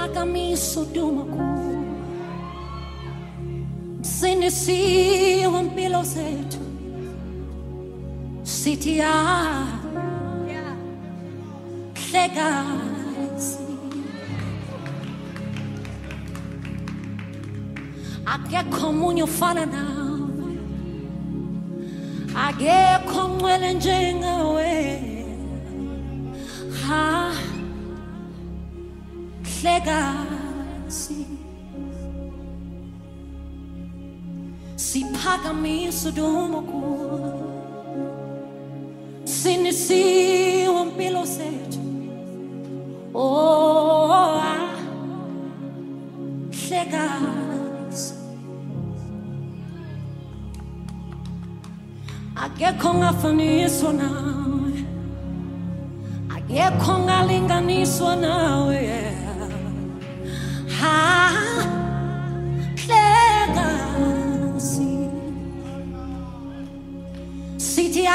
Siphakamiso dumaku sinisiwe impilo zethu sithi hlekazi akekho omunye ofana nawe akekho ongcwele njengawe hlekazi siphakamiso dumaku sinisiwe impilo zethu hlekazi akekho ongafaniswa nawe akekho ongalinganiswa nawe hlekazi sithi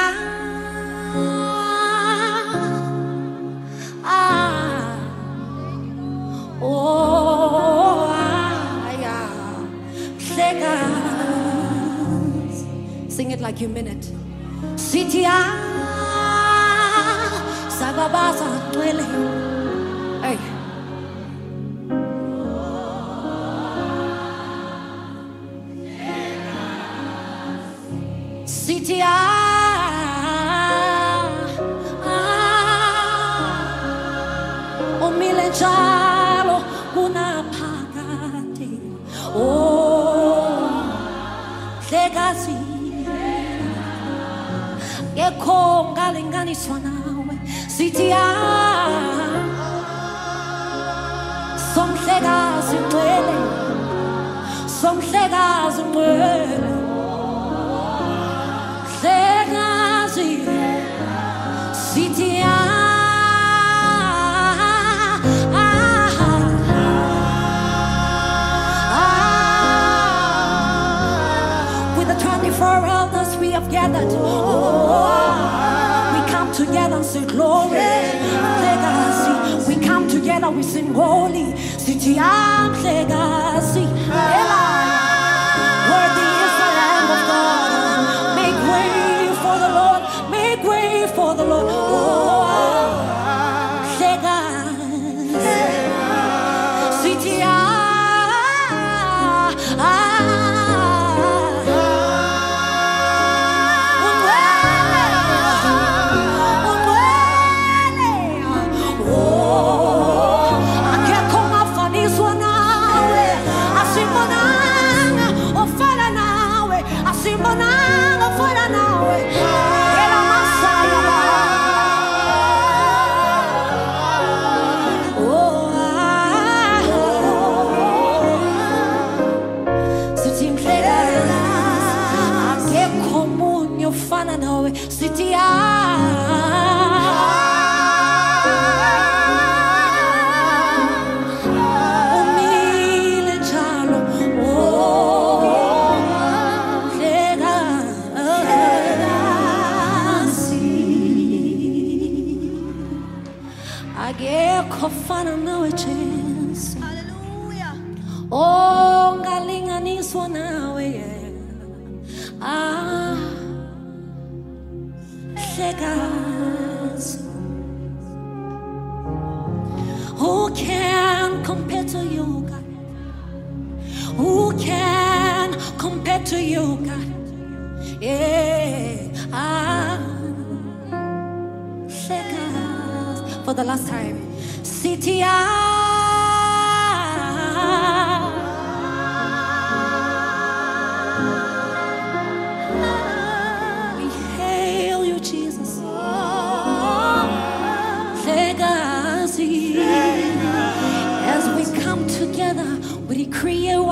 sing it like you mean it. Sithi sababaza ngcwele. Hey. Sithi umile njalo kunaphakade. Hlekazi akekho ongalinganiswa nawe sithi somhlekazi ngcwele somhlekazi ngcwele hlekazi sithi with the 24 elders we have gathered. We come together and say glory. Legacy. We come together, we sing holy. City of legacy. Worthy is the Lamb of God. Make way for the Lord. Make way for the Lord. Legacy. City hallelujah. Oh, ngalinganiswa nawe hlekazi. Who can compare to you, God? Who can compare to you, God? Yeah, hlekazi. For the last time. City we hail you, Jesus. Legacy. As we come together, we decree a